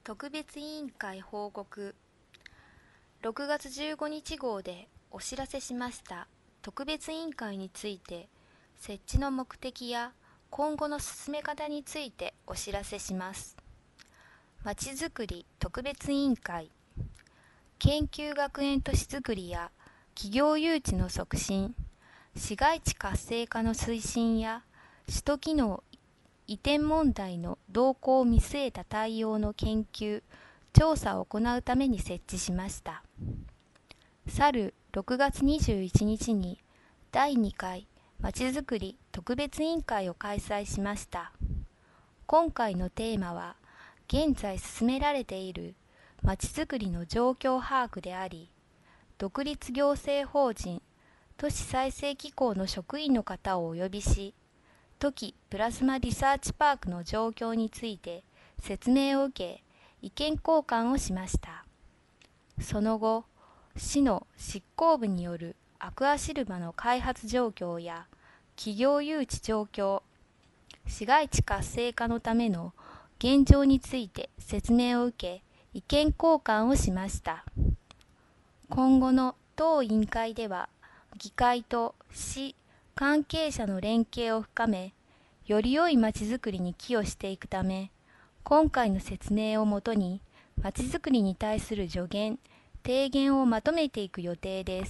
特別委員会報告6月15日号でお知らせしました特別委員会について設置の目的や今後の進め方についてお知らせします。まちづくり特別委員会、研究学園都市づくりや企業誘致の促進、市街地活性化の推進や首都機能移転問題の動向を見据えた対応の研究・調査を行うために設置しました。去る6月21日に第2回まちづくり特別委員会を開催しました。今回のテーマは、現在進められているまちづくりの状況把握であり、独立行政法人都市再生機構の職員の方をお呼びし、トキプラズマリサーチパークの状況について説明を受け、意見交換をしました。その後、市の執行部によるアクアシルバの開発状況や企業誘致状況、市街地活性化のための現状について説明を受け、意見交換をしました。今後の当委員会では、議会と市関係者の連携を深め、より良いまちづくりに寄与していくため、今回の説明をもとに、まちづくりに対する助言・提言をまとめていく予定です。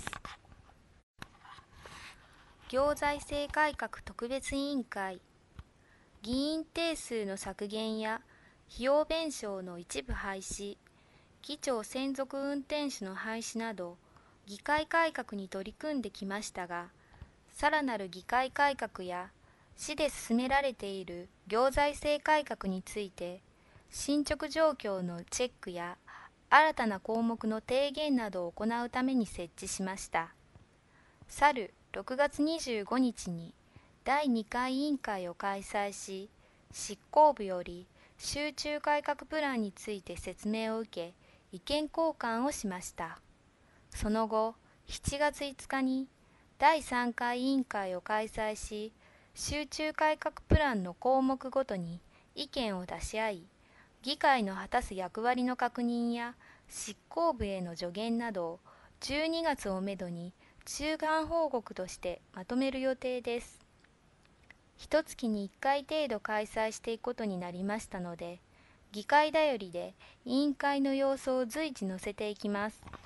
行財政改革特別委員会、議員定数の削減や費用弁償の一部廃止、議長専属運転手の廃止など、議会改革に取り組んできましたが、さらなる議会改革や市で進められている行財政改革について、進捗状況のチェックや新たな項目の提言などを行うために設置しました。去る6月25日に第2回委員会を開催し、執行部より集中改革プランについて説明を受け、意見交換をしました。その後、7月5日に第3回委員会を開催し、集中改革プランの項目ごとに意見を出し合い、議会の果たす役割の確認や執行部への助言などを12月をめどに中間報告としてまとめる予定です。一月に1回程度開催していくことになりましたので、議会だよりで委員会の様子を随時載せていきます。